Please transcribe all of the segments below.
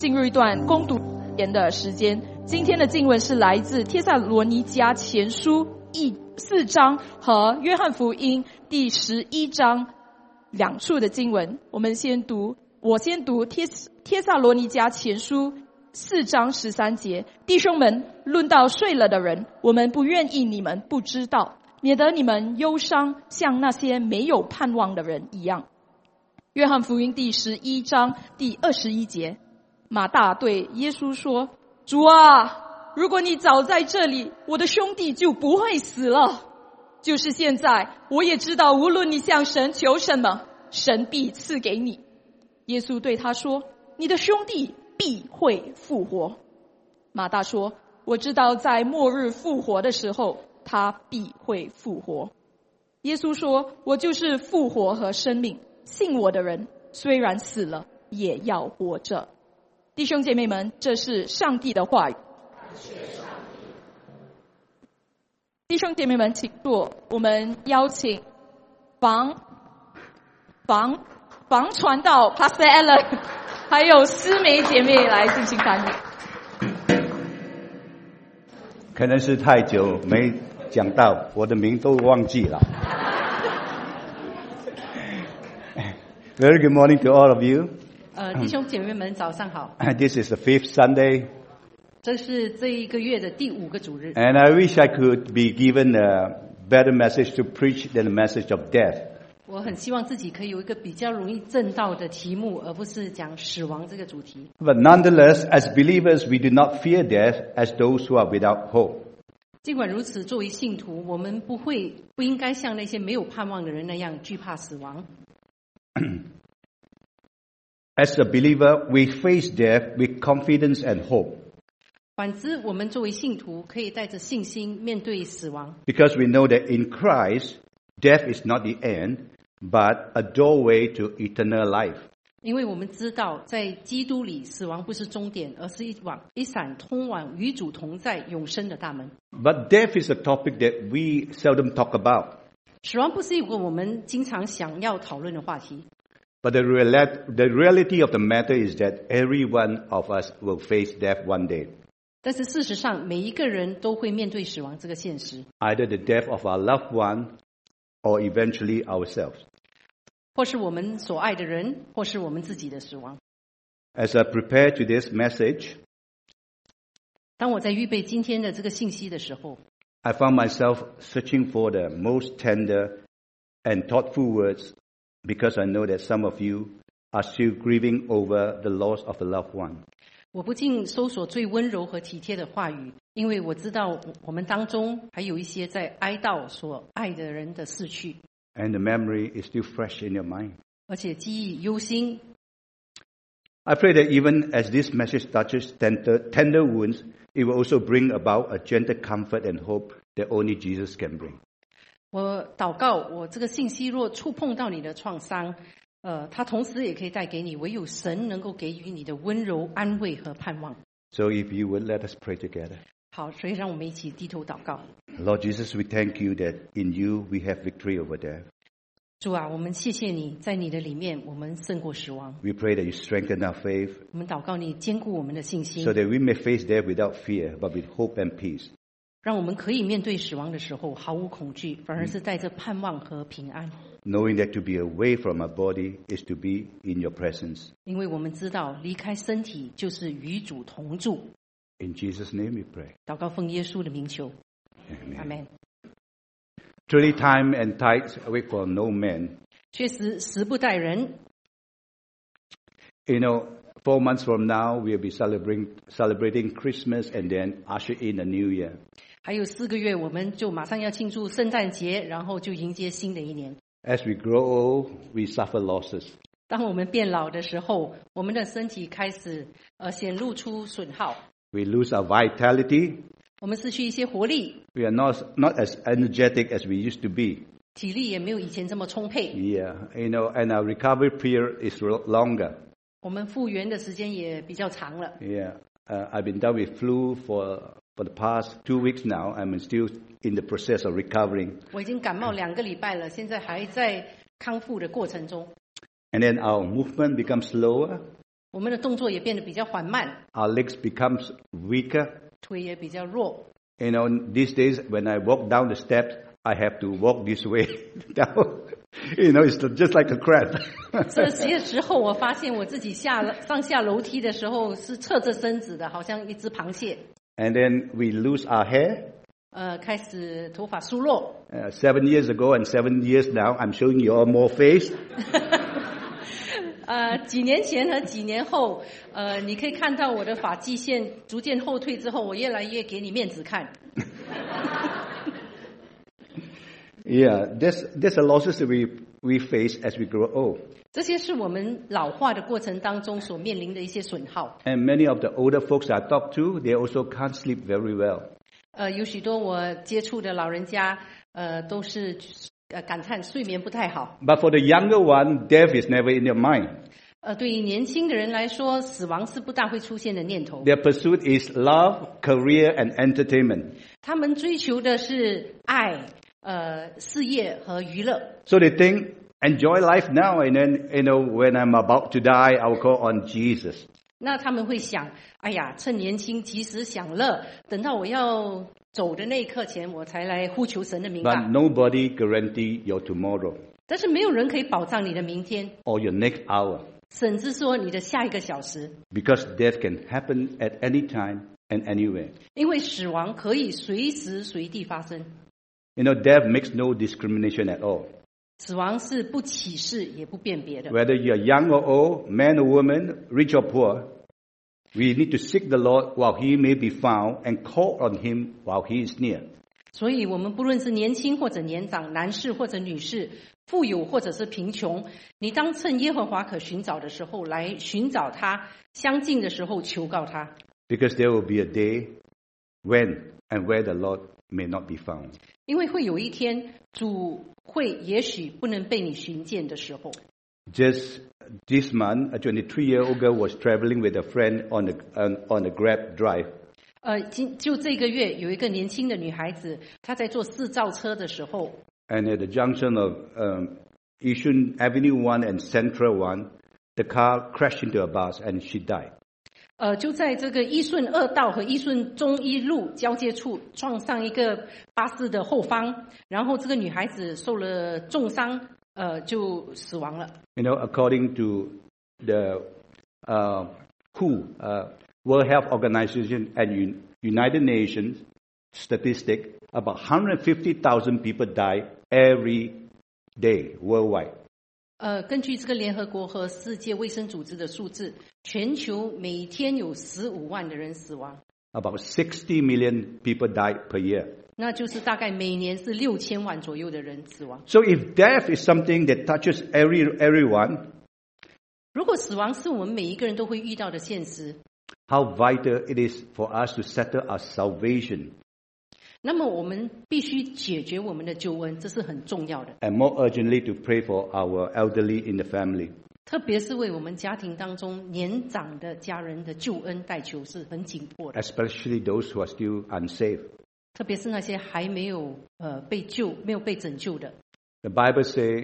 进入一段攻读言的时间。今天的经文是来自帖撒罗尼迦前书4章和约翰福音第11章两处的经文。我先读帖撒罗尼迦前书4章13节。弟兄们，论到睡了的人，我们不愿意你们不知道，免得你们忧伤，像那些没有盼望的人一样。约翰福音第11章第21节。马大对耶稣说，主啊，如果你早在这里，我的兄弟就不会死了。就是现在，我也知道无论你向神求什么，神必赐给你。耶稣对他说，你的兄弟必会复活。马大说，我知道在末日复活的时候，他必会复活。耶稣说，我就是复活和生命，信我的人虽然死了，也要活着。弟兄姐妹们，这是上帝的话语。弟兄姐妹们，请坐。我们邀请房传道 Pastor Alan 还有思梅姐妹来进行参与。 可能是太久没讲到，我的名都忘记了。Very good morning to all of you. 弟兄姐妹们，早上好。 This is the 5th Sunday. 这是这一个月的第5个主日。 And I wish I could be given a better message to preach than the message of death. 我很希望自己可以有一个比较容易正道的题目，而不是讲死亡这个主题。 But nonetheless, as believers, we do not fear death as those who are without hope. 尽管如此，作为信徒，我们不应该像那些没有盼望的人那样惧怕死亡。 As a believer, we face death with confidence and hope. 反之，我们作为信徒可以带着信心面对死亡。 Because we know that in Christ, death is not the end, but a doorway to eternal life. 因为我们知道，在基督里，死亡不是终点，而是一扇通往与主同在永生的大门。 But death is a topic that we seldom talk about. 死亡不是一个我们经常想要讨论的话题。 But the reality of the matter is that every one of us will face death one day. 但是事实上，每一个人都会面对死亡这个现实。 Either the death of our loved one or eventually ourselves. 或是我们所爱的人，或是我们自己的死亡。 As I prepare today's message, 当我在预备今天的这个信息的时候， I found myself searching for the most tender and thoughtful words because I know that some of you are still grieving over the loss of a loved one. 我不禁搜索最温柔和体贴的话语，因为我知道我们当中还有一些在哀悼所爱的人的逝去， And the memory is still fresh in your mind. 而且记忆犹新。 I pray that even as this message touches tender wounds, it will also bring about a gentle comfort and hope that only Jesus can bring. 我祷告，我这个信息若触碰到你的创伤，它同时也可以带给你唯有神能够给予你的温柔、安慰和盼望。 So if you would, let us pray together. 好，所以让我们一起低头祷告。 Lord Jesus, we thank you that in you we have victory over death. 主啊，我们谢谢你，在你的里面，我们胜过死亡。 We pray that you strengthen our faith 我们祷告你坚固我们的信心 so，that we may face death without fear, but with hope and peace. 让我们可以面对死亡的时候毫无恐惧，反而是带着盼望和平安。 Knowing that to be away from our body is to be in your presence. 因为我们知道，离开身体就是与主同住。 In Jesus' name we pray. 祷告奉耶稣的名求， Amen. 阿门。 Truly time and tides wait for no man. 确实，时不待人。 You know, 4 months from now, we'll be celebrating Christmas and then usher in a new year. 还有4个月，我们就马上要庆祝圣诞节，然后就迎接新的一年。 As we grow old, we suffer losses. 当我们变老的时候，我们的身体开始显露出损耗， We lose our vitality. 我们失去一些活力， We are not as energetic as we used to be. 体力也没有以前这么充沛。 Yeah, you know, and our recovery period is longer. 我们复原的时间也比较长了。 Yeah, I've been down with flu for the past 2 weeks now. I'm still in the process of recovering. 我已经感冒2个礼拜了，现在还在康复的过程中。 And then our movement becomes slower. 我们的动作也变得比较缓慢， Our legs becomes weaker. 腿也比较弱。 You know, these days when I walk down the steps, I have to walk this way down. You know, it's just like a crab. 这些时候，我发现我自己上下楼梯的时候是侧着身子的，好像一只螃蟹。 And then we lose our hair. 开始头发疏落。 7 years ago and 7 years now, I'm showing you all more face. 几年前和几年后，你可以看到我的发际线逐渐后退之后，我越来越给你面子看。 Yeah, there's a losses that we face as we grow old. 这些是我们老化的过程当中所面临的一些损耗。 And many of the older folks I talk to, they also can't sleep very well. 有许多我接触的老人家，都是感叹睡眠不太好。 But for the younger one, death is never in their mind. 对于年轻的人来说，死亡是不大会出现的念头。 Their pursuit is love, career, and entertainment. 他们追求的是爱、事业和娱乐。 So they think, enjoy life now, and then, you know, when I'm about to die, I'll call on Jesus. 那他们会想，哎呀，趁年轻及时享乐，等到我要走的那一刻前，我才来呼求神的名 But 吧。 nobody guarantee your tomorrow 但是没有人可以保障你的明天， or your next hour, 甚至说你的下一个小时， because death can happen at any time and anywhere. 因为死亡可以随时随地发生。 You know, death makes no discrimination at all. 死亡是不歧视也不辨别的。 Whether you're young or old, man or woman, rich or poor, we need to seek the Lord while he may be found and call on him while he is near. 所以我们不论是年轻或者年长，男士或者女士，富有或者是贫穷，你当趁耶和华可寻找的时候来寻找他，相近的时候求告他。 Because there will be a day when and where the Lord may not be found. 因为会有一天，主会也许不能被你寻见的时候。 Just this month, a 23-year-old girl was traveling with a friend on a Grab drive. 就这个月有一个年轻的女孩子，她在坐4兆车的时候， And at the junction of Yishun Avenue 1 and Central 1, the car crashed into a bus and she died. 就在这个伊顺2道和伊顺中一路交界处撞上一个巴士的后方，然后这个女孩子受了重伤，就死亡了。 You know, according to the WHO, World Health Organization and United Nations statistic, about 150,000 people die every day worldwide. 根据这个联合国和世界卫生组织的数字，全球每天有15万的人死亡， About 60 million people die per year. 那就是大概每年是6000万左右的人死亡。 So if death is something that touches everyone, 如果死亡是我们每一个人都会遇到的现实， how vital it is for us to settle our salvation, 那么我们必须解决我们的救恩，这是很重要的。 and more urgently to pray for our elderly in the family. 特别是为我们家庭当中年长的家人的救恩代求是很紧迫的， Especially those who are still unsaved. 特别是那些还没有被救、没有被拯救的。 The Bible says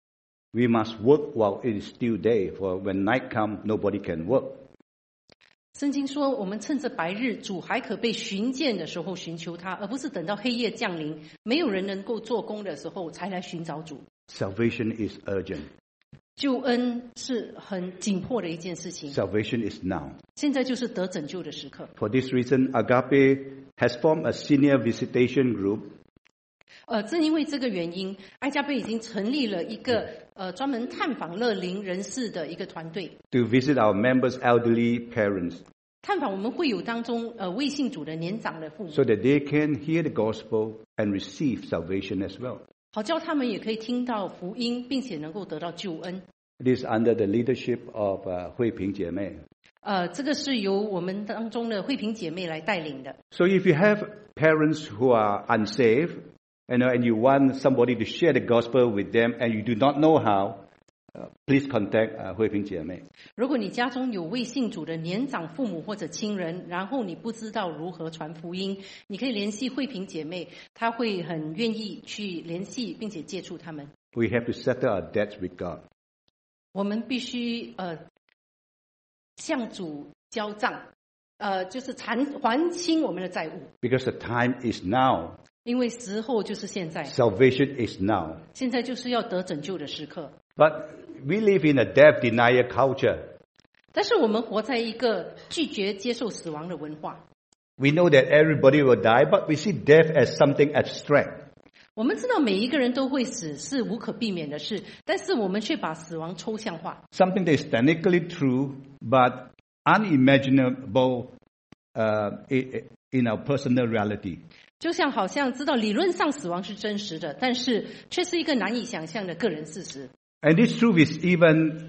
we must work while it is still day, for when night comes, nobody can work. 圣经说，我们趁着白日主还可被寻见的时候寻求他，而不是等到黑夜降临，没有人能够做工的时候才来寻找主。 Salvation is urgent. 救恩是很紧迫的一件事情， Salvation is now. 现在就是得拯救的时刻。 For this reason, Agape has formed a senior visitation group 正因为这个原因，爱家杯已经成立了一个专门探访乐龄人士的一个团队， to visit our members' elderly parents 探访我们会友当中未信主的年长的父母， so that they can hear the gospel and receive salvation as well. 好叫他们也可以听到福音，并且能够得到救恩。 It is under the leadership of 慧萍姐妹. 这个是由我们当中的慧萍姐妹来带领的。 So if you have parents who are unsaved, and you want somebody to share the gospel with them and you do not know how, please contact 慧萍姐妹. 如果你家中有未信主的年长父母或者亲人，然后你不知道如何传福音，你可以联系慧萍姐妹，她会很愿意去联系并且接触他们。 We have to settle our debts with God. 我们必须向主交账，就是还清我们的债务。 Because the time is now. 因为时候就是现在， Salvation is now. 现在就是要得拯救的时刻。 But we live in a death denial culture. 但是我们活在一个拒绝接受死亡的文化。 We know that everybody will die, but we see death as something abstract. 我们知道每一个人都会死是无可避免的事，但是我们却把死亡抽象化， Something that is technically true, but unimaginable in our personal reality. 就像好像知道理论上死亡是真实的，但是却是一个难以想象的个人事实。 And this truth is even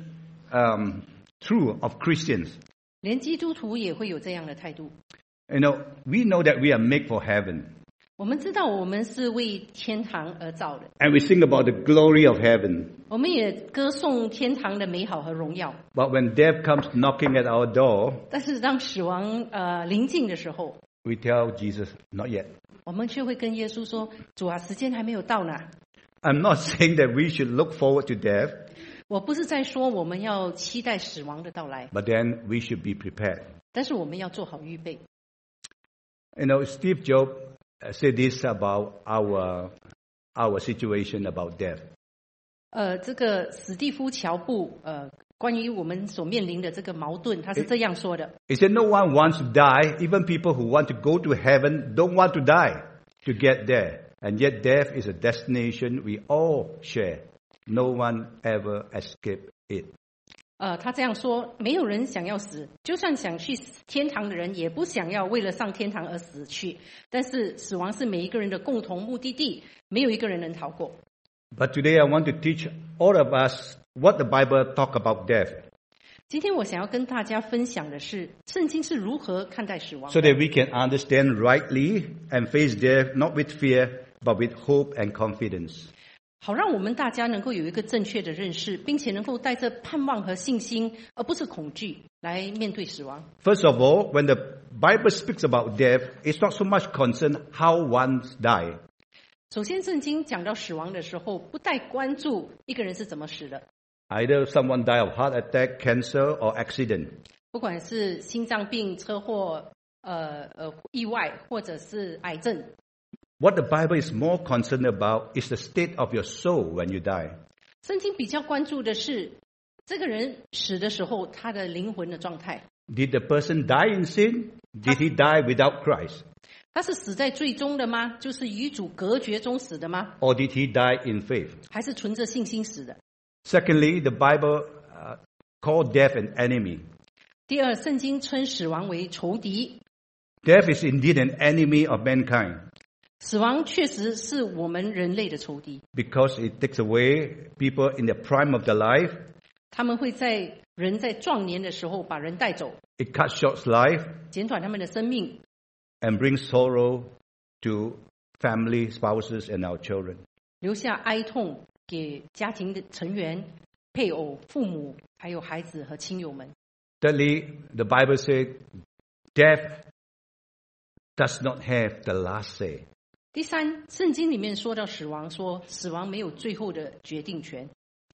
true of Christians. 连基督徒也会有这样的态度。 You know, we know that we are made for heaven. 我们知道我们是为天堂而造的， And we sing about the glory of heaven. 我们也歌颂天堂的美好和荣耀。 But when death comes knocking at our door, 但是当死亡临近的时候， we tell Jesus, not yet. 我们却会跟耶稣说：“主啊，时间还没有到呢。” I'm not saying that we should look forward to death, 我不是在说我们要期待死亡的到来， but then we should be prepared. 但是我们要做好预备。 You know, Steve Jobs said this about our situation about death. 这个史蒂夫·乔布关于我们所面临的这个矛盾，他是这样说的。 He said, no one wants to die. Even people who want to go to heaven don't want to die to get there. And yet death is a destination we all share. No one ever escape it. 他这样说，没有人想要死，就算想去天堂的人，也不想要为了上天堂而死去。但是死亡是每一个人的共同目的地，没有一个人能逃过。 But today I want to teach all of us what the Bible talk about death, 今天我想要跟大家分享的是，圣经是如何看待死亡 so 的， that we can understand rightly and face death not with fear, but with hope and confidence. 好让我们大家能够有一个正确的认识，并且能够带着盼望和信心，而不是恐惧来面对死亡。 First of all, when the Bible speaks about death, it's not so much concerned how one die. 首先，圣经讲到死亡的时候，不带关注一个人是怎么死的， Either someone die of heart attack, cancer, or accident. 不管是心脏病、车祸、意外，或者是癌症。 What the Bible is more concerned about is the state of your soul when you die. 圣经比较关注的是这个人死的时候，他的灵魂的状态。 Did the person die in sin? Did he die without Christ? 他是死在罪中的吗？就是与主隔绝中死的吗？ Or did he die in faith? 还是存着信心死的？ Secondly, the Bible called death an enemy. 第二，圣经称死亡为仇敌。 Death is indeed an enemy of mankind 死亡确实是我们人类的仇敌， because it takes away people in the prime of their life. 他们会在人在壮年的时候把人带走， It cuts short life 减短他们的生命， and brings sorrow to family, spouses, and our children. 留下哀痛给家庭的成员、配偶、父母，还有孩子和亲友们。 Thirdly, the Bible said death does not have the last say. 第三，圣经里面说到死亡，说死亡没有最后的决定权。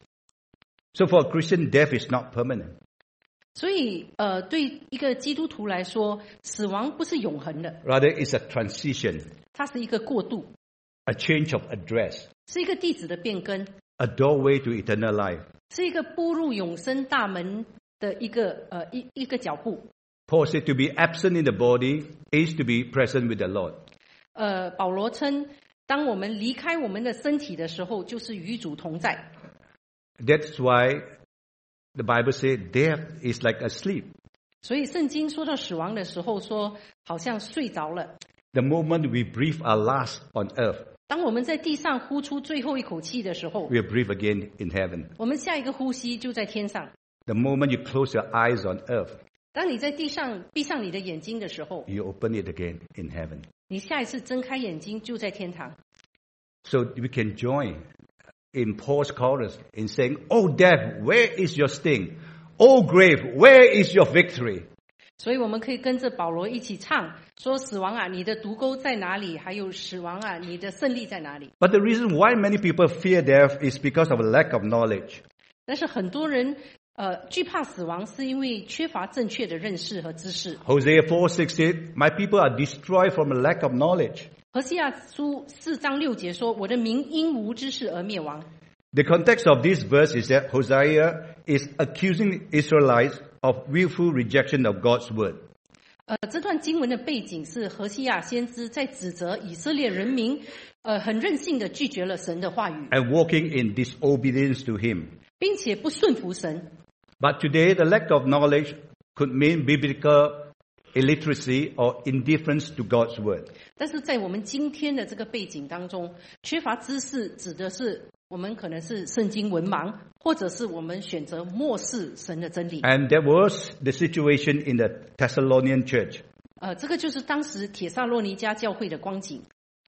So for a Christian, death is not permanent. 所以，对一个基督徒来说，死亡不是永恒的， Rather, it's a transition, 它是一个过渡， a change of address, 是一个地址的变更， a doorway to eternal life. 是一个步入永生大门的一个脚步。 Paul said to be absent in the body is to be present with the Lord. 保罗称，当我们离开我们的身体的时候，就是与主同在。 That's why the Bible said death is like a sleep. 所以圣经说到死亡的时候说，好像睡着了。 The moment we breathe our last on earth, 当我们在地上呼出最后一口气的时候， we'll breathe again in heaven. 我们下一个呼吸就在天上。 The moment you close your eyes on earth, 当你在地上闭上你的眼睛的时候， you open it again in heaven. 你下一次睁开眼睛就在天堂。 So we can join in Paul's chorus in saying, "Oh death, where is your sting? Oh grave, where is your victory?" 所以我们可以跟着保罗一起唱，说死亡啊，你的毒钩在哪里？还有死亡啊，你的胜利在哪里？ But the reason why many people fear death is because of a lack of knowledge. 但是很多人惧怕死亡是因为缺乏正确的认识和知识。 Hosea 4:6 said, "My people are destroyed from a lack of knowledge." 何西阿书4章6节说：“我的民因无知识而灭亡。” The context of this verse is that Hosea is accusing Israelites of willful rejection of God's word. 这段经文的背景是何西阿先知在指责以色列人民，很任性的拒绝了神的话语， And walking in disobedience to him. 并且不顺服神。 But today, the lack of knowledge could mean biblical illiteracy or indifference to God's word. 但是在我们今天的这个背景当中，缺乏知识指的是我们可能是圣经文盲，或者是我们选择漠视神的真理。 And that was the situation in the Thessalonian church. 这个就是当时帖撒罗尼迦教会的光景。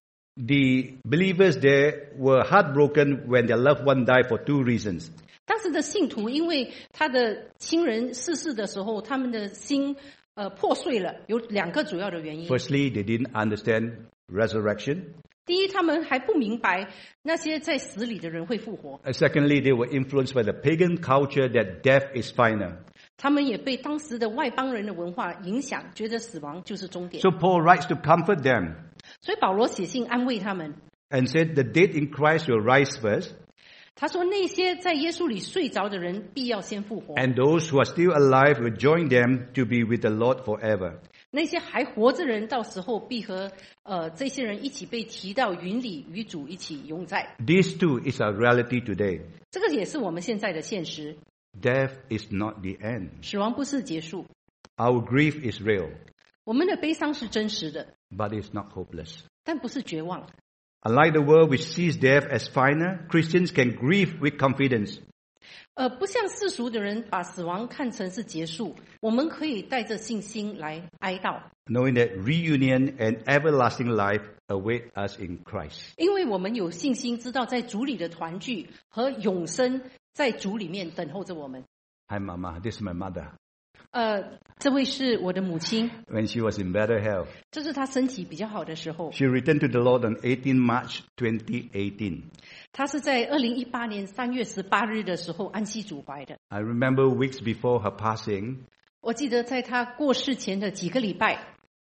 The believers there were heartbroken when their loved one died for two reasons. 当时的信徒因为他的亲人逝世的时候，他们的心破碎了，有2个主要的原因。 Firstly, they didn't understand resurrection. 第一，他们还不明白那些在死里的人会复活； Secondly, they were influenced by the pagan culture that death is final. 他们也被当时的外邦人的文化影响，觉得死亡就是终点。 So Paul writes to comfort them 所以保罗写信安慰他们， and said the dead in Christ will rise first, 他说那些在耶稣里睡着的人必要先复活， and those who are still alive will join them to be with the Lord forever. 那些还活着的人到时候必和这些人一起被提到云里，与主一起永在。 This too is our reality today. 这个也是我们现在的现实。 Death is not the end. 死亡不是结束， Our grief is real, 我们的悲伤是真实的， but it's not hopeless. 但不是绝望。 Unlike the world which sees death as final, Christians can grieve with confidence. 不像世俗的人把死亡看成是结束，我们可以带着信心来哀悼， Knowing that reunion and everlasting life await us in Christ. 因为我们有信心知道在主里的团聚和永生在主里面等候着我们。 Hi, Mama. This is my mother. 这位是我的母亲， When she was in better health, 这是她身体比较好的时候。 she returned to the Lord on 18 March 2018. 她是在2018年3月18日的时候安息主怀的。 I remember weeks before her passing, 我记得在她过世前的几个礼拜，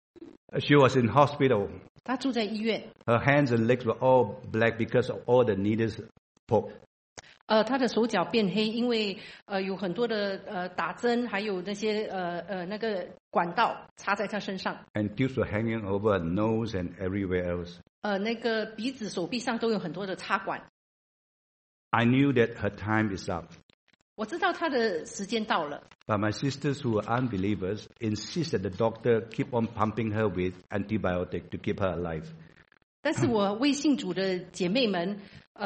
she was in hospital. 她住在医院。 Her hands and legs were all black because of all the needles poked. 她的手脚变黑，因为有很多的打针，还有那些那个管道插在她身上。 And tubes were hanging over her nose and everywhere else. 那个鼻子、手臂上都有很多的插管。 I knew that her time is up. 我知道她的时间到了， But my sisters who are unbelievers insist that the doctor keep on pumping her with antibiotic to keep her alive. 但是我为信主的姐妹们，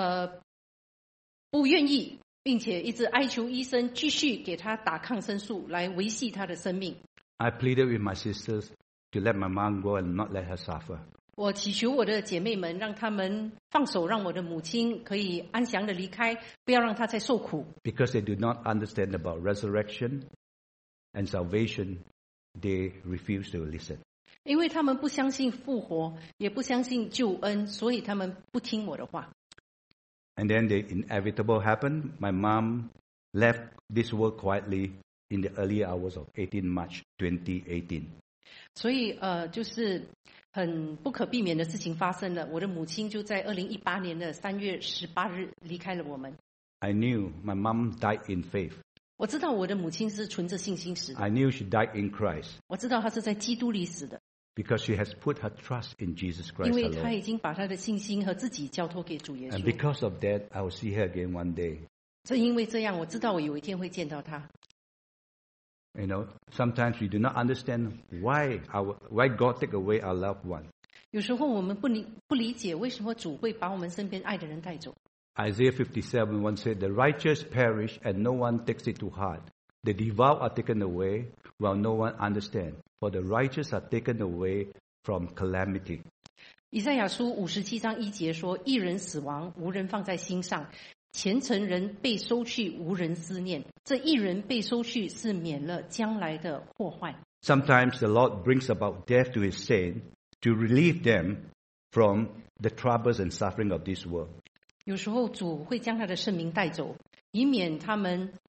不愿意，并且一直哀求医生继续给她打抗生素来维系她的生命。 I pleaded with my sisters to let my mom go and not let her suffer. 我祈求我的姐妹们，让她们放手，让我的母亲可以安详的离开，不要让她再受苦。 Because they do not understand about resurrection and salvation, they refuse to listen. 因为他们不相信复活，也不相信救恩，所以他们不听我的话。 And then the inevitable happened. My mom left this world quietly in the early hours of 18 March 2018. 所以就是很不可避免的事情发生了。我的母亲就在2018年的3月18日离开了我们。 I knew my mom died in faith. 我知道我的母亲是存着信心死的， I knew she died in Christ 我知道她是在基督里死的， because she has put her trust in Jesus 因 Christ 为她 alone. 已经把她的信心和自己交托给主耶 And 稣。 because of that, I will see her again one day. 正因为这样，我知道我有一天会见到她。 You know, sometimes we do not understand why God take away our loved one. 有时候我们不理解为什么主会把我们身边爱的人带走。 Isaiah 57 once said, "The righteous perish and no one takes it to heart. The devout are taken away while no one understands. For the righteous are taken away from calamity." 以赛亚书57章1节说：“一人死亡，无人放在心上；虔诚人被收去，无人思念。这一人被收去，是免了将来的祸患。” Sometimes the Lord brings about death to his saints to relieve them from the troubles and suffering of this world. 有时候主会将他的圣名带走，以免他们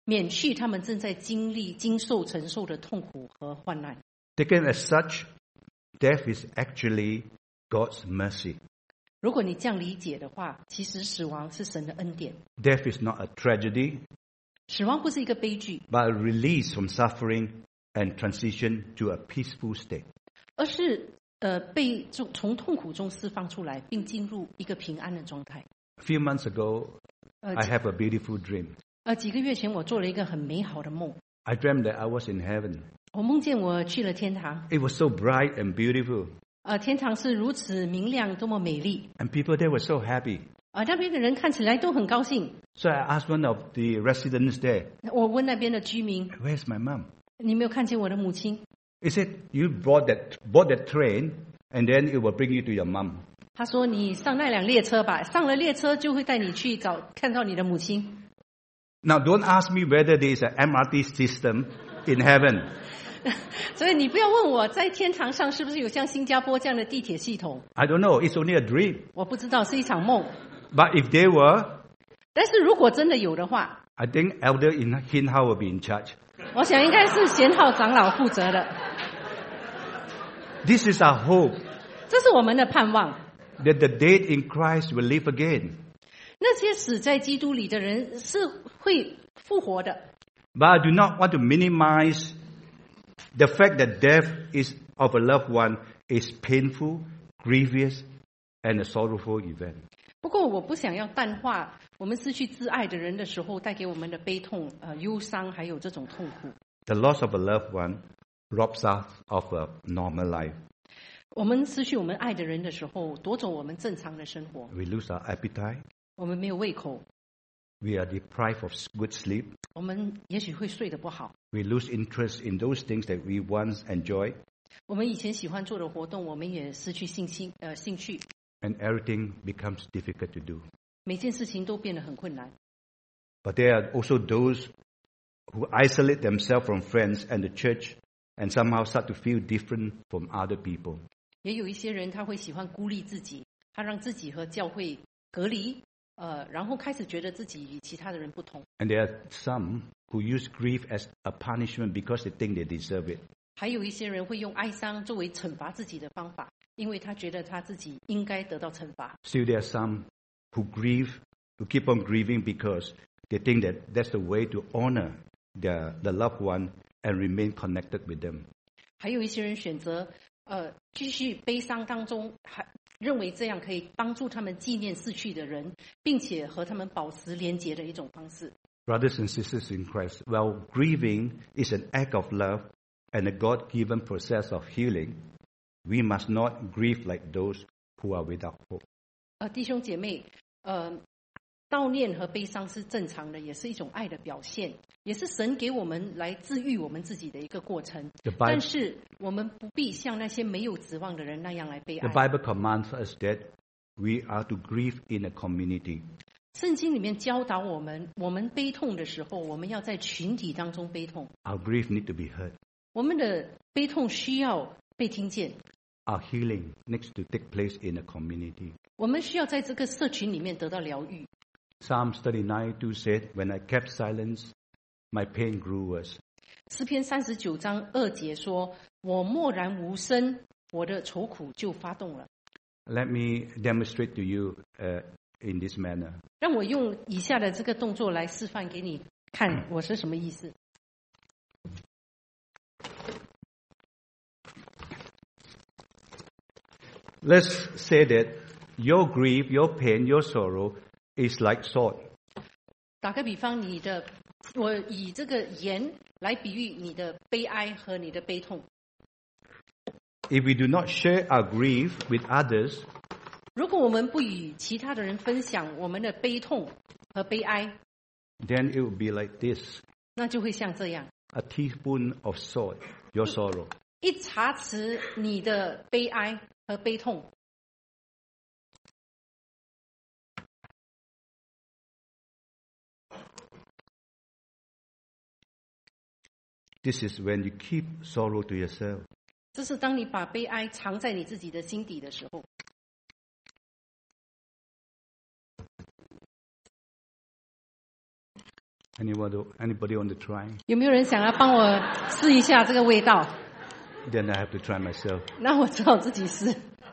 免去他们正在经受承受的痛苦和患难。 Taken as such, death is actually God's mercy. 如果你这样理解的话，其实死亡是神的恩典。 Death is not a tragedy, 死亡不是一个悲剧， but a release from suffering and transition to a peaceful state. 而是被从痛苦中释放出来，并进入一个平安的状态。 A few months ago, I have a beautiful dream. 几个月前我做了一个很美好的梦， I dreamt that I was in heaven. 我梦见我去了天堂。 It was so bright and beautiful, 天堂是如此明亮，多么美丽。 and people there were so happy. 那边的人看起来都很高兴。 So I asked one of the residents there, 我问那边的居民， "Where's my mom?" 你没有看见我的母亲？ He said, "You bought that train, and then it will bring you to your mom." 他说你上那辆列车吧，上了列车就会带你去看到你的母亲。 Now, don't ask me whether there is an MRT system in heaven. 所以你不要问我在天堂上是不是有像新加坡这样的地铁系统， I don't know. It's only a dream. 我不知道，是一场梦。 But if there were, 但是如果真的有的话， I think Elder Hin Hao will be in charge. 我想应该是贤浩长老负责的。 This is our hope, 这是我们的盼望。 that the dead in Christ will live again. 那些死在基督里的人是会复活的。 But I do not want to minimize the fact that death of a loved one is painful, grievous, and a sorrowful event. 不过我不想要淡化我们失去挚爱的人的时候带给我们的悲痛、忧伤，还有这种痛苦。 The loss of a loved one robs us of a normal life. 我们失去我们爱的人的时候，夺走我们正常的生活。 We lose our appetite. 我们没有胃口， We are deprived of good sleep. 我们也许会睡得不好。 We lose interest in those things that we once enjoyed. 我们以前喜欢做的活动，我们也失去兴趣。 And everything becomes difficult to do. 每件事情都变得很困难。 But there are also those who isolate themselves from friends and the church and somehow start to feel different from other people. 也有一些人他会喜欢孤立自己，他让自己和教会隔离，然后开始觉得自己与其他的人不同。 And there are some who use grief as a punishment because they think they deserve it. 还有一些人会用哀伤作为惩罚自己的方法，因为他觉得他自己应该得到惩罚。 Still, there are some who keep on grieving because they think that that's the way to honor the loved one and remain connected with them. 还有一些人选择继续悲伤当中，还认为这样可以帮助他们纪念逝去的人，并且和他们保持连结的一种方式。 Brothers and sisters in Christ, while grieving is an act of love and a God-given process of healing, we must not grieve like those who are without hope. 弟兄姐妹，悼念和悲伤是正常的，也是一种爱的表现，也是神给我们来治愈我们自己的一个过程。 但是我们不必像那些没有指望的人那样来悲 The 哀。 Bible commands us that we are to grieve in a community. 圣经里面教导我们，我们悲痛的时候，我们要在群体当中悲痛。 Our grief needs to be heard. 我们的悲痛需要被听见， Our healing needs to take place in a community. 我们需要在这个社群里面得到疗愈。 Psalms 39:2 said, "When I kept silence, my pain grew worse." 诗篇39章2节说：“我默然无声，我的愁苦就发动了。” Let me demonstrate to you in this manner. 让我用以下的这个动作来示范给你看，我是什么意思。 Let's say that your grief, your pain, your sorrow is like salt. 打个比方，我以这个盐来比喻你的悲哀和你的悲痛。 If we do not share our grief with others, 如果我们不与其他的人分享我们的悲痛和悲哀， then it will be like this. 那就会像这样， A teaspoon of salt, your sorrow. 一茶匙你的悲哀和悲痛。 This is when you keep sorrow to yourself. 这是当你把悲哀藏在你自己的心底的时候。 Anybody want to try? 有没有人想要帮我试一下这个味道？ Then I have to try myself. 那我只好自己试。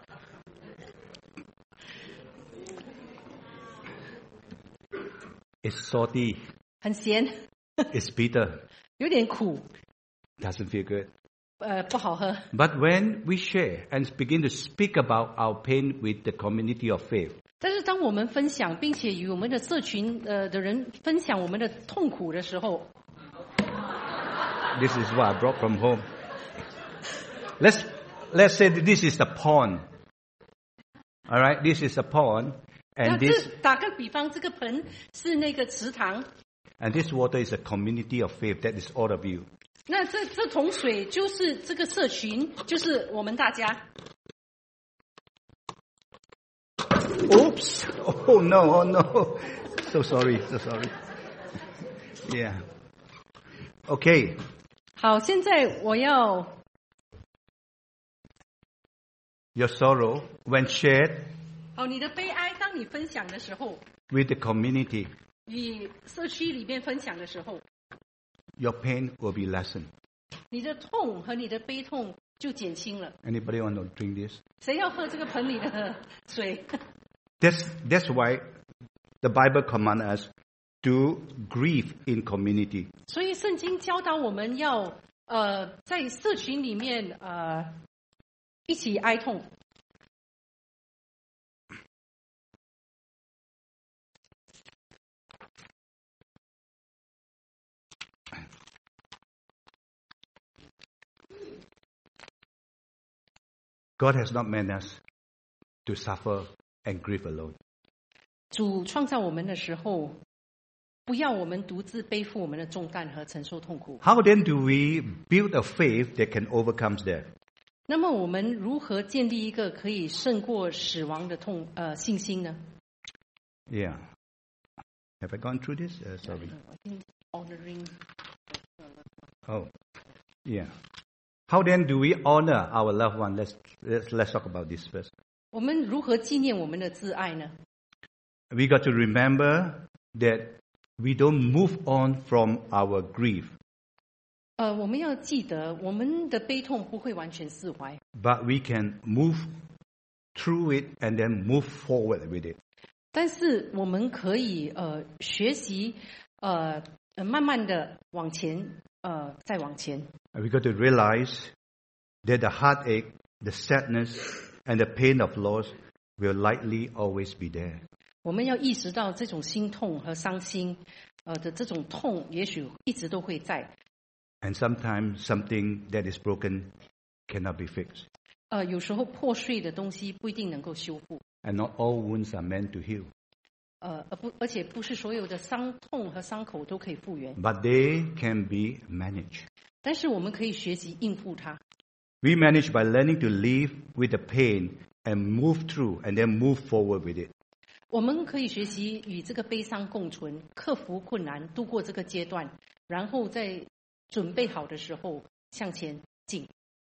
It's salty. 很咸， It's bitter. 有点苦， Doesn't feel good. 不好喝。 But when we share and begin to speak about our pain with the community of faith, 但是当我们分享，并且与我们的社群的人分享我们的痛苦的时候， this is what I brought from home. Let's say that this is the pond. All right, this is a pond, 那 and this 打个比方，这个盆是那个池塘， and this water is a community of faith. That is all of you. 那这桶水就是这个社群，就是我们大家。 Oops! Oh no! Oh no! So sorry. So sorry. Yeah. Okay. 好，现在我要 Your sorrow, when shared 好你的悲哀，当你分享的时候， with the community, 与社区里面分享的时候， your pain will be lessened. 你的痛和你的悲痛就减轻了。 Anybody want to drink this? 谁要喝这个盆里的水？ That's why the Bible commands us to grieve in community. 所以圣经教导我们要在社群里面一起哀痛。 God has not meant us to suffer and grieve alone. 主创造我们的时候，不要我们独自背负我们的重担和承受痛苦。 How then do we build a faith that can overcome death? 那么我们如何建立一个可以胜过死亡的信心呢？ Yeah. Have I gone through this? Sorry. Honoring Oh, yeah. How then do we honor our loved one? Let's talk about this first. 我们如何纪念我们的挚爱呢？ We got to remember that we don't move on from our grief, 我们要记得，我们的悲痛不会完全释怀， but we can move through it and then move forward with it. 但是我们可以学习慢慢的往前再往前。 And we got to realize that the heartache, the sadness, and the pain of loss will likely always be there. 我们要意识到这种心痛和伤心的这种痛，也许一直都会在。 And sometimes something that is broken cannot be fixed. 有时候破碎的东西不一定能够修复， And not all wounds are meant to heal. 而且不是所有的伤痛和伤口都可以复原， But they can be managed. 但是我们可以学习应付它。 We manage by learning to live with the pain and move through and then move forward with it. 我们可以学习与这个悲伤共存，克服困难，度过这个阶段，然后在准备好的时候向前进。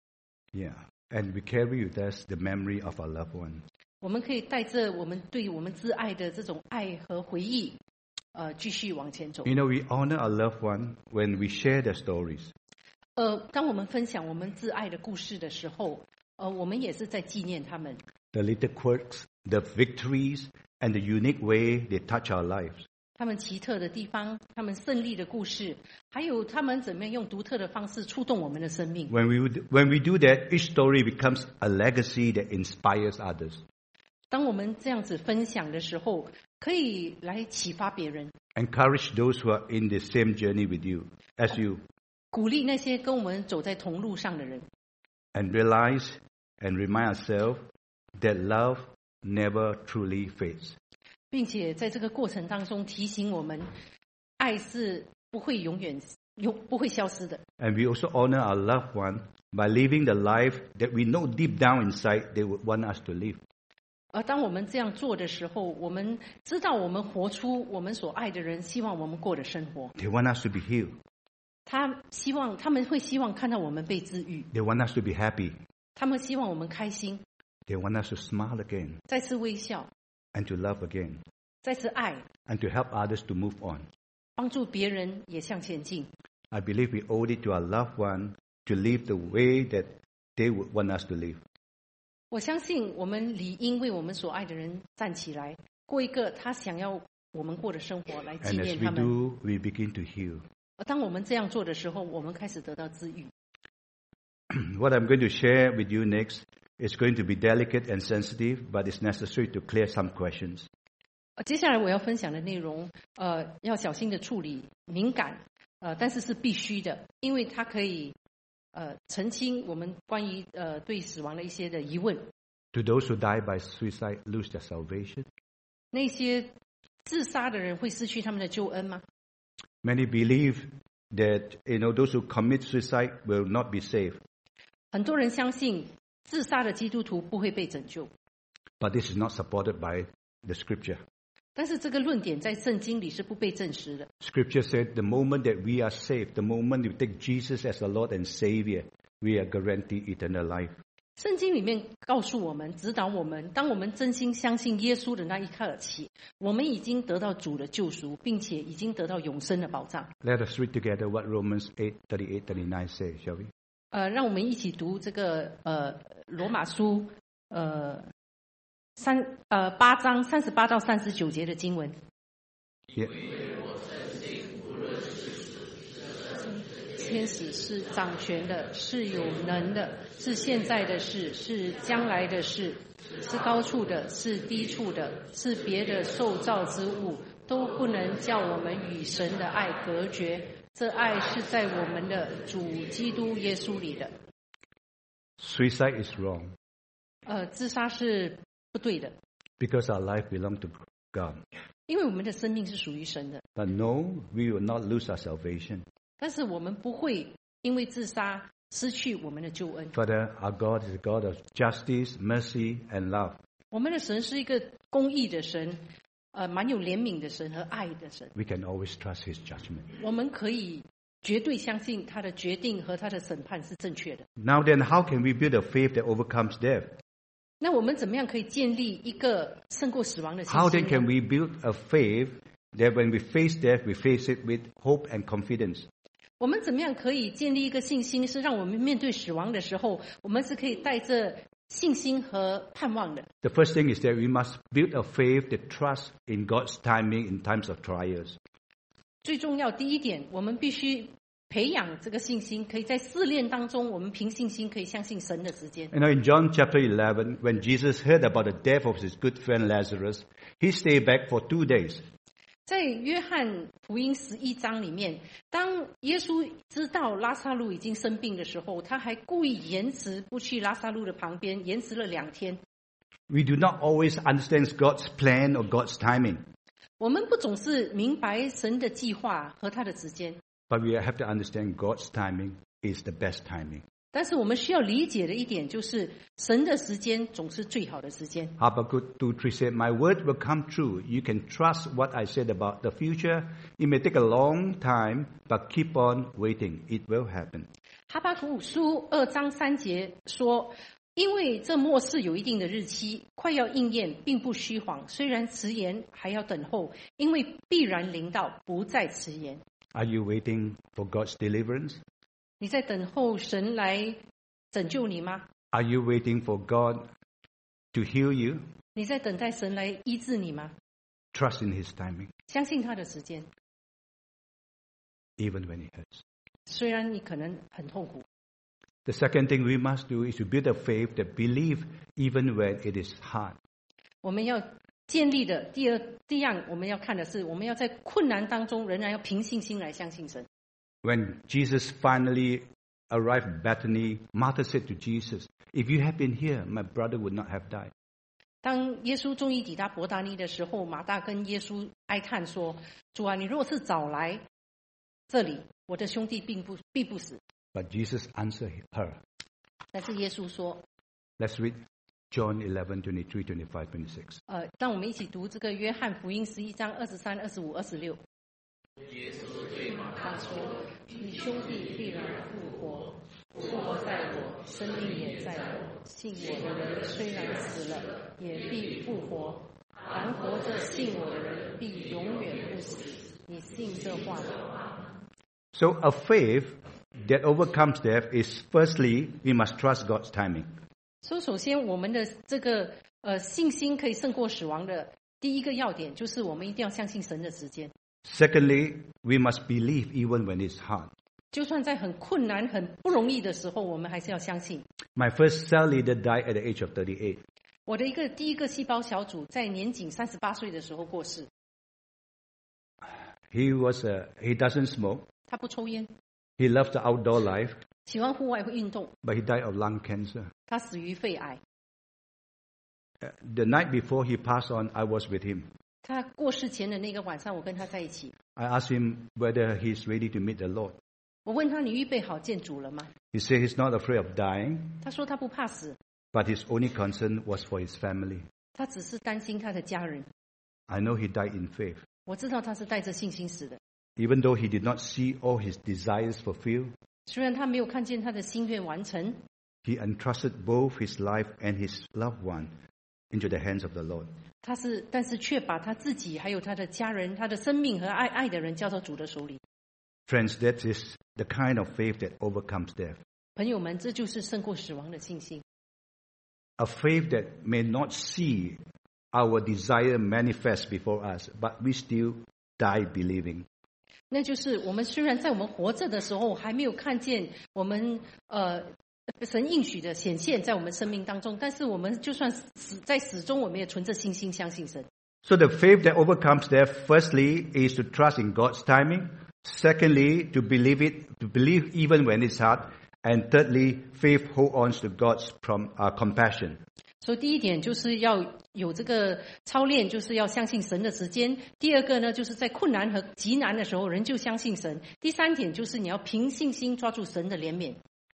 Yeah. And we carry with us the memory of our loved one. 我们可以带着我们对我们挚爱的这种爱和回忆，继续往前走。 You know, we honor our loved one when we share their stories. 当我们分享我们挚爱的故事的时候，我们也是在纪念他们。 The little quirks, the victories, and the unique way they touch our lives. 他们奇特的地方，他们胜利的故事，还有他们怎么样用独特的方式触动我们的生命。 When we do that, each story becomes a legacy that inspires others. 当我们这样子分享的时候，可以来启发别人， Encourage those who are in the same journey with you, as you, 鼓励那些跟我们走在同路上的人， and realize and remind ourselves that love never truly fades. 并且在这个过程当中提醒我们，爱是不会不会消失的。 And we also honor our loved one by living the life that we know deep down inside they would want us to live. 而当我们这样做的时候，我们知道我们活出我们所爱的人希望我们过的生活。 They want us to be healed. 他们会希望看到我们被治愈， They want us to be happy. 他们希望我们开心， They want us to smile again 再次微笑， and to love again 再次爱， and to help others to move on. 帮助别人也向前进。 I believe we owe it to our loved one to live the way that they would want us to live. 我相信我们理应为我们所爱的人站起来，过一个他想要我们过的生活，来纪 And 念 as 他 we 们。 do, we begin to heal. 而当我们这样做的时候，我们开始得到治愈。 What I'm going to share with you next is going to be delicate and sensitive, but it's necessary to clear some questions. 接下来我要分享的内容，要小心的处理，敏感，但是是必须的，因为它可以澄清我们关于对死亡的一些的疑问。 Do those who die by suicide lose their salvation? 那些自杀的人会失去他们的救恩吗？ Many believe that those who commit suicide will not be saved. 很多人相信自杀的基督徒不会被拯救， But this is not supported by the scripture. 但是这个论点在圣经里是不被证实的。 Scripture said the moment that we are saved, the moment we take Jesus as the Lord and Savior, we are guaranteed eternal life. 圣经里面告诉我们，指导我们，当我们真心相信耶稣的那一刻起，我们已经得到主的救赎，并且已经得到永生的保障。 Let us read together what Romans 8:38-39 say, shall we? 让我们一起读这个罗马书8章38到39节的经文。 Yeah. 天使是掌权的，是有能的，是现在的事，是将来的事，是高处的，是低处的，是别的受造之物，都不能叫我们与神的爱隔绝。这爱是在我们的主基督耶稣里的。 Suicide is wrong 自杀是不对的， because our life belongs to God. 因为我们的生命是属于神的。 But no, we will not lose our salvation. 但是我们不会因为自杀失去我们的救恩。 Father, our God is a God of justice, mercy, and love. 我们的神是一个公义的神，蛮有怜悯的神和爱的神。 We can always trust His judgment. 我们可以绝对相信他的决定和他的审判是正确的。 Now then, how can we build a faith that overcomes death? 那我们怎么样可以建立一个胜过死亡的信 How 心 then can 呢？ we build a faith that when we face death, we face it with hope and confidence? 我们怎么样可以建立一个信心，是让我们面对死亡的时候，我们是可以带着信心和盼望的。 The first thing is that we must build a faith that trusts in God's timing in times of trials. 最重要第一点，我们必须培养这个信心，可以在试炼当中，我们凭信心可以相信神的时间。 In John chapter 11, when Jesus heard about the death of his good friend Lazarus, he stayed back for 2 days. 在约翰福音11章里面，当耶稣知道拉撒路已经生病的时候，他还故意延迟不去拉撒路的旁边，延迟了2天。 We do not always understand God's plan or God's timing, 我们不总是明白神的计划和他的时间， but we have to understand God's timing is the best timing. 但是我们需要理解的一点就是，神的时间总是最好的时间。 Habakkuk 2:3 said, My word will come true. You can trust what I said about the future. It may take a long time, but keep on waiting. It will happen. 哈巴谷书2章3节说，因为这末世有一定的日期，快要应验，并不虚谎。虽然迟延，还要等候，因为必然临到，不再迟延。 Are you waiting for God's deliverance? 你在等候神来拯救你吗？ Are you waiting for God to heal you? 你在等待神来医治你吗？ Trust in His timing, 相信他的时间， even when it hurts. 虽然你可能很痛苦。 The second thing we must do is to build a faith that believes even when it is hard. 我们要建立的第样，我们要看的是，我们要在困难当中仍然要凭信心来相信神。 When Jesus finally arrived at Bethany, Martha said to Jesus, If you had been here, my brother would not have died. 当耶稣终于抵达伯大尼的时候，马大跟耶稣哀叹说：“主啊，你若是早来这里，我的兄弟必不死。” But Jesus answered her. 但是耶稣说 Let's read John 11, 23, 25, 26. 让我们一起读这个约翰福音11章23、25、26。耶稣对马大说：“你兄弟必然复活，复活在我，生命也在我。信我的人虽然死了，也必复活；凡活着信我的人，必永远不死。 你信这话吗？ So a faith that overcomes death is firstly, we must trust God's timing. 所以首先我们的这个信心可以胜过死亡的第一个要点，就是我们一定要相信神的时间。 Secondly, we must believe even when it's hard. 就算在很困难、很不容易的时候，我们还是要相信。 My first cell leader died at the age of 38. 我的第一个细胞小组在年仅38岁的时候过世。 He doesn't smoke. 他不抽烟， He loves the outdoor life, 喜欢户外运动。 but he died of lung cancer. 他死于肺癌。 The night before he passed on, I was with him. 他过世前的那个晚上，我跟他在一起。 I asked him whether he's ready to meet the Lord. 我问他：“你预备好见主了吗 He said he's not afraid of dying, ？” 他说：“他不怕死， but his only concern was for his family. 他只是担心他的家人。 I know he died in faith. 我知道他是带着信心死的， Even though he did not see all his desires fulfilled, 虽然他没有看见他的心愿完成， he entrusted both his life and his loved one into the hands of the Lord. 但是却把他自己还有他的家人、他的生命和爱的人交到主的手里。 Friends, that is the kind of faith that overcomes death. 朋友们，这就是胜过死亡的信心。 A faith that may not see our desire manifest before us, but we still die believing. 那就是我们虽然在我们活着的时候还没有看见我们神应许的显现在我们生命当中，但是我们就算在死中，我们也存着信心相信神。 So the faith that overcomes death, firstly, is to trust in God's timing. Secondly, to believe even when it's hard. And thirdly, faith holds on to God's compassion. 所以第一点就是要有这个操练，就是要相信神的时间。第二个呢，就是在困难和极难的时候，人就相信神。第三点就是你要凭信心抓住神的怜悯。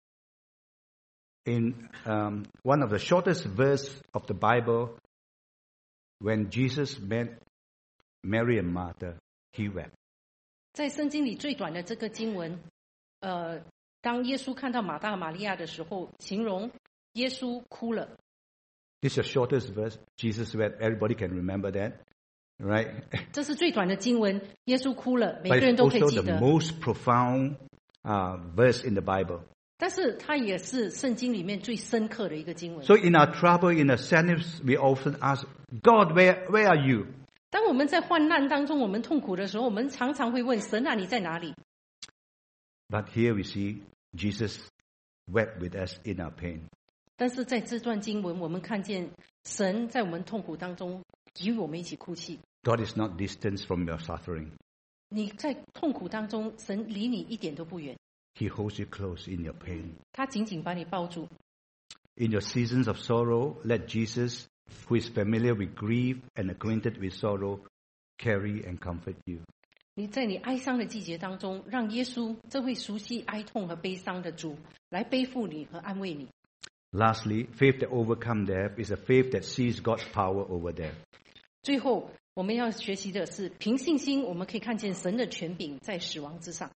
In one of the shortest verse of the Bible, when Jesus met Mary and Martha, he wept. 在圣经里最短的这个经文，当耶稣看到马大玛利亚的时候，形容耶稣哭了。 This is the shortest verse. Jesus wept. Everybody can remember that, right? 这是最短的经文，耶稣哭了，每 But 个人 it's 都可以 also 记 the 得。 most profound verse in the Bible. 但是它也是圣经里面最深刻的一个经文。 So in our trouble, in a sadness, we often ask, God, where are you? 当我们在患难当中，我们痛苦的时候，我们常常会问神啊，你在哪里？ But here we see Jesus wept with us in our pain. 但是在这段经文，我们看见神在我们痛苦当中与我们一起哭泣。 God is not distant from your suffering. 你在痛苦当中，神离你一点都不远， He holds you close in your pain. 他紧紧把你抱住。 In your seasons of sorrow, let Jesus, who is familiar with grief and acquainted with sorrow, carry and comfort you. 你在你哀伤的季节当中，让耶稣这位熟悉哀痛和悲伤的主来背负你和安慰你。 Lastly, faith that overcomes death is a faith that sees God's power over death. 最后，我们要学习的是凭信心，我们可以看见神的权柄在死亡之上。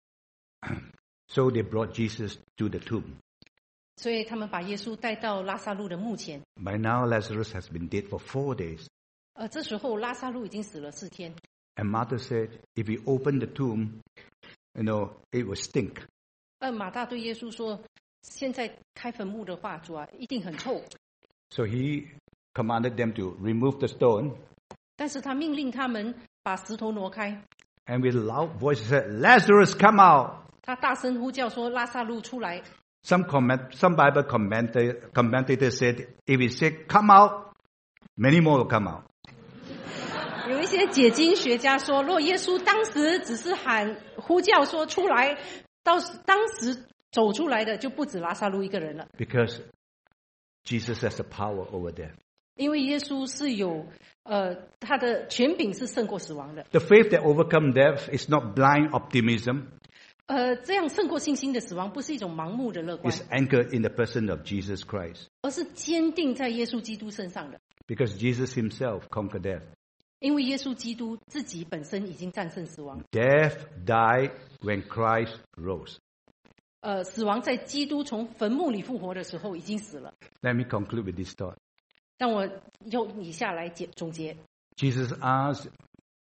So they brought Jesus to the tomb. 所以他们把耶稣带到拉萨路的墓前。 By now, Lazarus has been dead for 4 days. 这时候拉萨路已经死了4天。 And Martha said, if we open the tomb, it will stink. 马大对耶稣说：“现在开坟墓的话，主啊，一定很臭。” So he commanded them to remove the stone. 但是他命令他们把石头挪开。 And with loud voice said, Lazarus, come out. 他大声呼叫说：“拉萨路出来！” Some Bible commentators said, if he said, come out, many more will come out. 有一些解经学家说，若耶稣当时只是呼叫说出来，当时走出来的就不止拉萨路一个人了。 Because Jesus has the power over death. 因为耶稣是有他的权柄是胜过死亡的。 The faith that overcomes death is not blind optimism. 这样胜过信心的死亡，不是一种盲目的乐观， It's anchored in the person of Jesus Christ. 而是坚定在耶稣基督身上的。 Because Jesus himself conquered death. 因为耶稣基督自己本身已经战胜死亡。 Death died when Christ rose. 死亡在基督从坟墓里复活的时候已经死了。 Let me conclude with this thought. 让我用以下来总结。 Jesus asked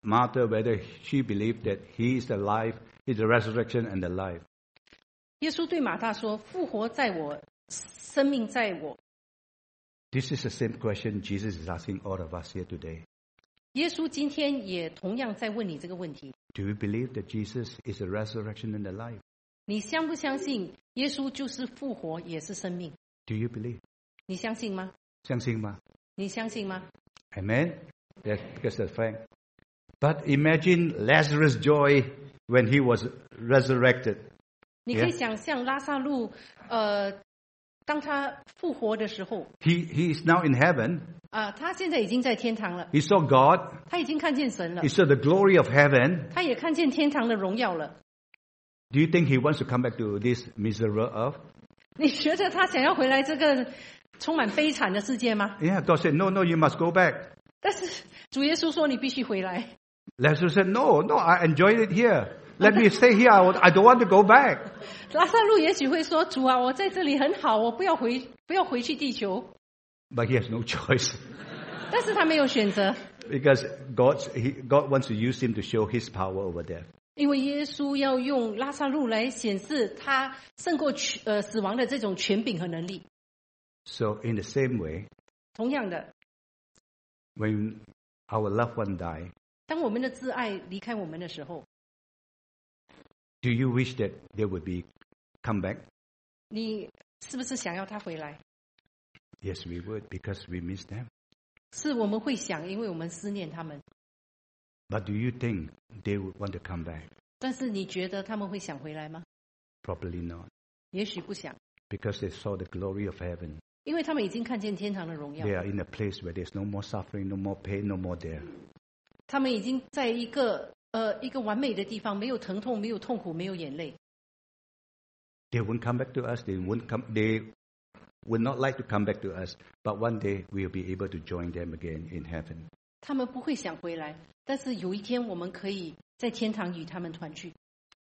Martha whether she believed that He is the life, He is the resurrection and the life. 耶稣对马大说：“复活在我，生命在我。” This is the same question Jesus is asking all of us here today. 耶稣今天也同样在问你这个问题： Do you believe that Jesus is the resurrection and the life? 你相不相信耶稣就是复活，也是生命？ Do you believe? 你相信吗？ 相信吗？ 你相信吗？ Amen? That's the fact. But imagine Lazarus' joy when he was resurrected. 你可以想象拉萨路，当他复活的时候， He is now in heaven. 他现在已经在天堂了， He saw God. 他已经看见神了 He，saw the glory of heaven. 他也看见天堂的荣耀了。 Do you think he wants to come back to this miserable earth? 你觉得他想要回来这个充满悲惨的世界吗？ Yeah, God said, no, you must go back. 但是主耶稣说你必须回来。 Lazarus said, no, I enjoyed it here. Let me stay here. I don't want to go back. 拉萨路也许会说：“主啊，我在这里很好，我不要回去地球。” But he has no choice 但是他没有选择， because God wants to use him to show his power over death. 因为耶稣要用拉萨路来显示他胜过死亡的这种权柄和能力。 So in the same way, 同样的， when our loved one die, 当我们的挚爱离开我们的时候， do you wish that they would come back? 你是不是想要他回来？ Yes, we would because we miss them. 是我们会想，因为我们思念他们。 But do you think they would want to come back? 但是你觉得他们会想回来吗？ Probably not, 也许不想， because they saw the glory of heaven. 因为他们已经看见天堂的荣耀， They are in a place where there's no more suffering, no more pain, no more there. 他们已经在一个完美的地方，没有疼痛，没有痛苦，没有眼泪。 They won't come back to us. They would not like to come back to us. But one day we'll be able to join them again in heaven. 他们不会想回来，但是有一天我们可以在天堂与他们团聚。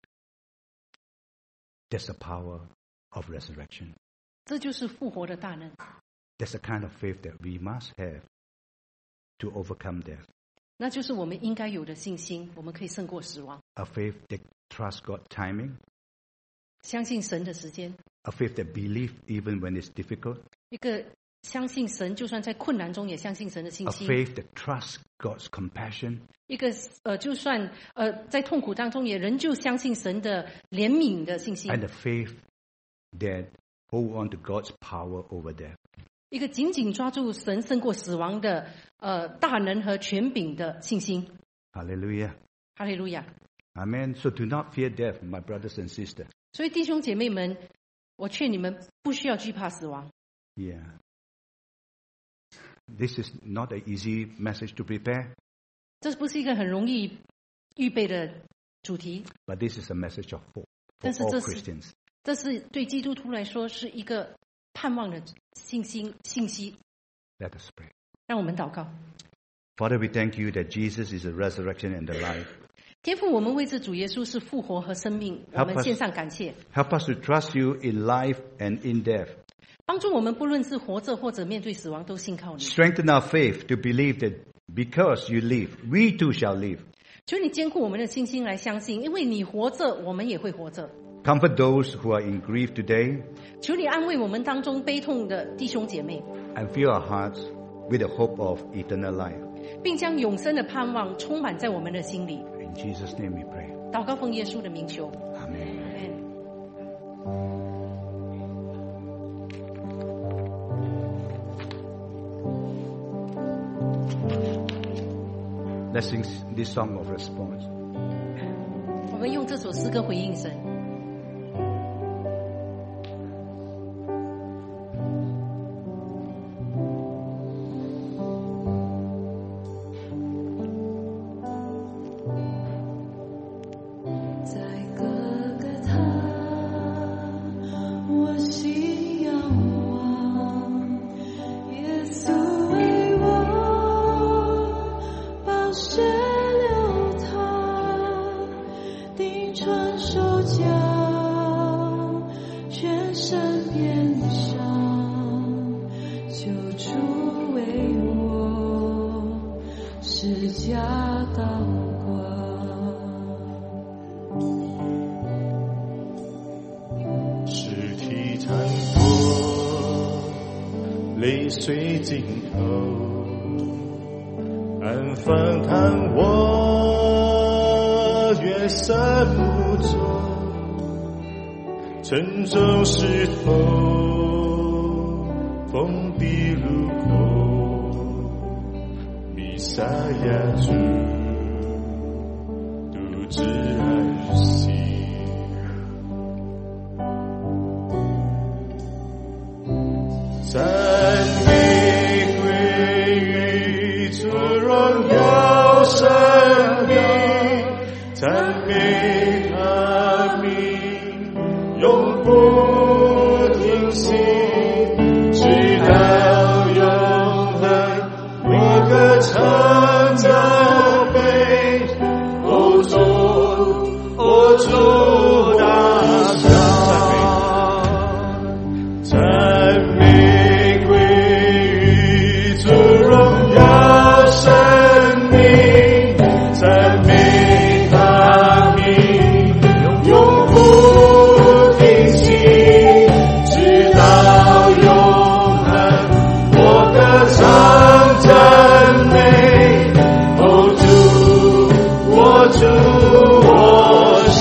That's the power of resurrection. 这就是复活的大能， That's the kind of faith that we must have to overcome death. 那就是我们应该有的信心，我们可以胜过死亡。 A faith that trusts God's timing. 相信神的时间， A faith that believes even when it's difficult. 一个相信神，就算在困难中也相信神的信 A 心。 faith that trusts God's compassion. 一个就算在痛苦当中也仍旧相信神的怜悯的信心。 And a faith that hold on to God's power over death. 一个紧紧抓住神胜过死亡的大能和权柄的信心。 Hallelujah. 哈利路亚！ Amen. So do not fear death, my brothers and sisters. 所以弟兄姐妹们，我劝你们不需要惧怕死亡。 Yeah. This is not an easy message to prepare, 这不是一个很容易预备的主题， but this is a message of hope for 但是 all 这是 Christians. 这是对基督徒来说是一个盼望的信息。 Let us pray. 让我们祷告。 Father, we thank you that Jesus is the resurrection and the life. 天父，我们为这主耶稣是复活和生命，我 Help 们 us. 献上感谢， Help us to trust you in life and in death. 帮助我们不论是活着或者面对死亡，都信靠你。 Strengthen our faith to believe that because you live, we too shall live. 求你坚固我们的信心来相信，因为你活着，我们也会活着。 Comfort those who are in grief today 求你安慰我们当中悲痛的弟兄姐妹， and fill our hearts with the hope of eternal life. 并将永生的盼望充满在我们的心里。 In Jesus' name we pray. 祷告奉耶稣的名求， Amen. 阿们。 Let's sing this song of response. 我们用这首诗歌回应神。 在各个他，我心仰望，耶稣为我宝血流淌，钉穿手脚，全身变伤，救主为我施加祷告。 水尽头，安放看我月色不作，沉重石头封闭路口，弥赛亚主独自而行。赞美归于主荣耀生命，赞美他名永不停息，直到永恒。我歌唱赞美，哦主大家，赞美归于主荣耀生命，赞美他名永不停息，直到永恒。我歌唱赞美，哦主我神。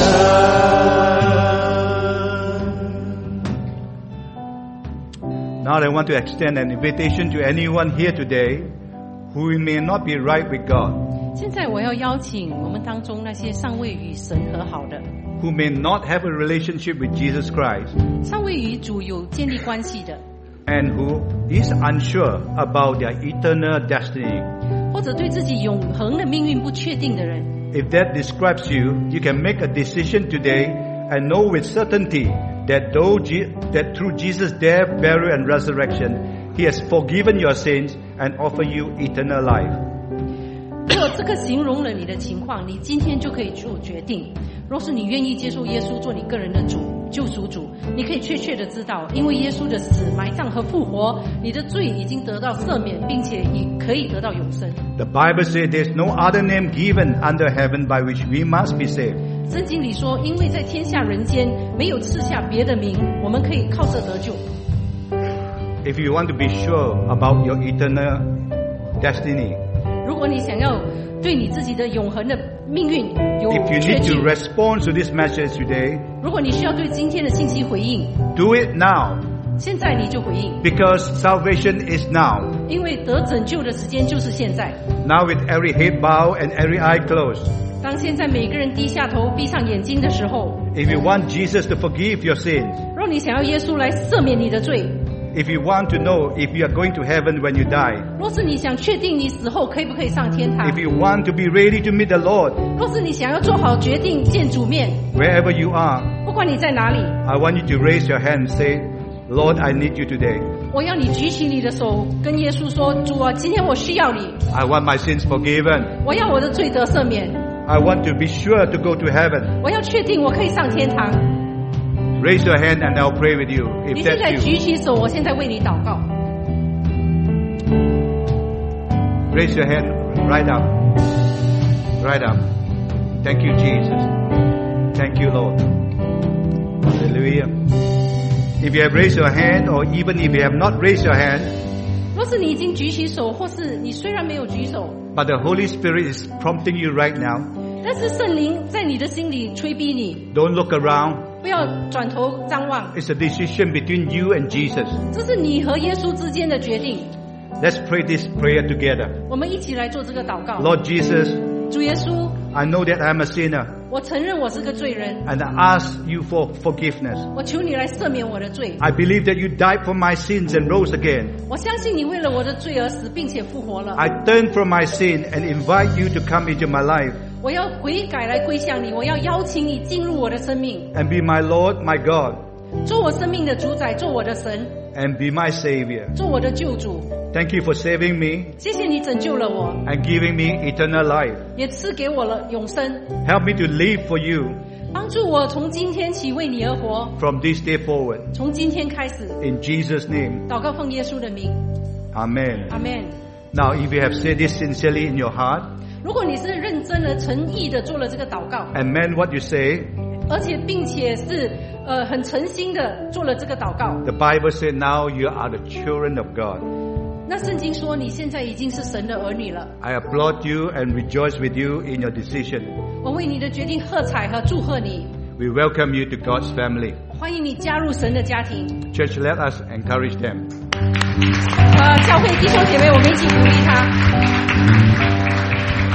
Now I want to extend an invitation to anyone here today who may not be right with God, 现在我要邀请我们当中那些尚未与神和好的， who may not have a relationship with Jesus Christ, 尚未与主有建立关系的， and who is unsure about their eternal destiny. 或者对自己永恒的命运不确定的人。 If that describes you, you can make a decision today and know with certainty that that through Jesus' death, burial, and resurrection, He has forgiven your sins and offered you eternal life. 如果这个形容了你的情况，你今天就可以做决定。若是你愿意接受耶稣做你个人的主、救赎主，你可以确切的知道，因为耶稣的死、埋葬和复活，你的罪已经得到赦免，并且你可以得到永生。 The Bible says there's no other name given under heaven by which we must be saved. 圣经里说，因为在天下人间没有赐下别的名，我们可以靠这得救。 If you want to be sure about your eternal destiny, 如果你想要对你自己的永恒的命运有 if you 确 need 据 to， respond to this message today, 如果你需要对今天的信息回应， do it now, 现在你就回应， because salvation is now. 因为得拯救的时间就是现在。 Now with every head bowed and every eye closed, 当现在每个人低下头、闭上眼睛的时候， if you want Jesus to forgive your sins, 若你想要耶稣来赦免你的罪， if you want to know if you are going to heaven when you die, 若是你想确定你死后可以不可以上天堂， if you want to be ready to meet the Lord, 若是你想要做好决定见主面， wherever you are, 不管你在哪里， I want you to raise your hand and say, Lord, I need you today. 我要你举起你的手，跟耶稣说：主啊，今天我需要你， I want my sins forgiven. 我要我的罪得赦免， I want to be sure to go to heaven. 我要确定我可以上天堂。 Raise your hand and I'll pray with you 你 if 现在 that's 举 you. 起手，我现在为你祷告。 Raise your hand right up. Right up. Thank you, Jesus. Thank you, Lord. Hallelujah. If you have raised your hand, or even if you have not raised your hand, 若是你已经举起手，或是你虽然没有举手， but the Holy Spirit is prompting you right now, 但是圣灵在你的心里催逼你， don't look around. 不要转头张望， It's a decision between you and Jesus. 这是你和耶稣之间的决定。 Let's pray this prayer together. 我们一起来做这个祷告。 Lord Jesus, 主耶稣， I know that I'm a sinner, 我承认我是个罪人， and I ask you for forgiveness. 我求你来赦免我的罪。 I believe that you died for my sins and rose again. 我相信你为了我的罪而死，并且复活了。 I turn from my sin and invite you to come into my life 我要悔改来归向你，我要邀请你进入我的生命， and be my Lord, my God, 做我生命的主宰，做我的神， and be my Savior. 做我的救主。 Thank you for saving me 谢谢你拯救了我， and giving me eternal life. 也赐给我了永生， Help me to live for you 帮助我从今天起为你而活。 from this day forward. 从今天开始， In Jesus' name, 祷告奉耶稣的名， Amen. 阿门。 Now, if you have said this sincerely in your heart 如果你是认真的、诚意的做了这个祷告， and meant what you say, 而且并且是很诚心的做了这个祷告， the Bible says now you are the children of God. 那圣经说你现在已经是神的儿女了。 I applaud you and rejoice with you in your decision. 我为你的决定喝彩和祝贺你， We welcome you to God's family. 欢迎你加入神的家庭。 Church, let us encourage them. 教会弟兄姐妹，我们一起鼓励他。